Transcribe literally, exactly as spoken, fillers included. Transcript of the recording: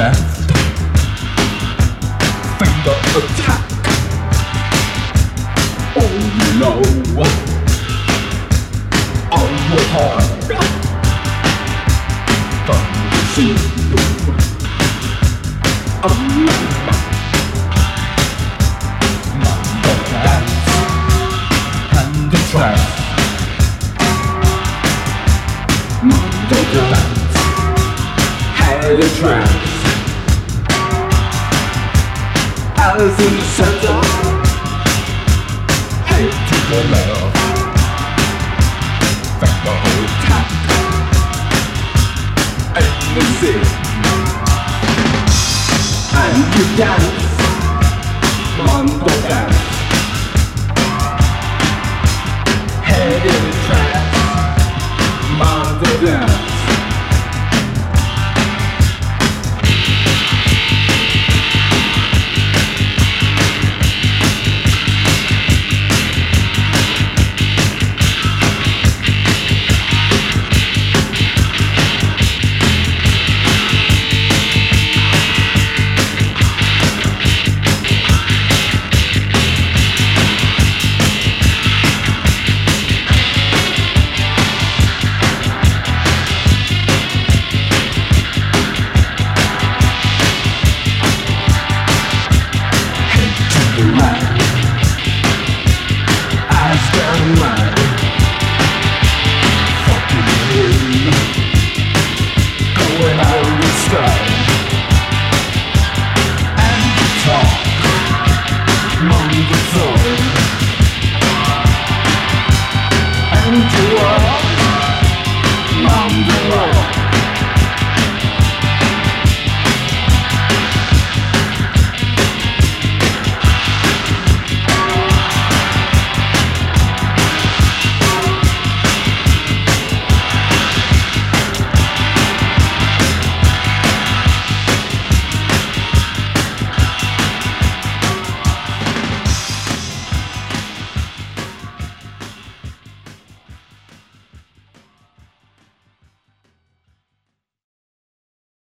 left, finger attack. Oh no, on your heart, from the sea. Oh, mambo dance and the trap. Mambo dance, head and trance. Alice in the center, head to the left, back the whole tap, and the sea. And you dance, mambo dance, head in the trance, mambo dance.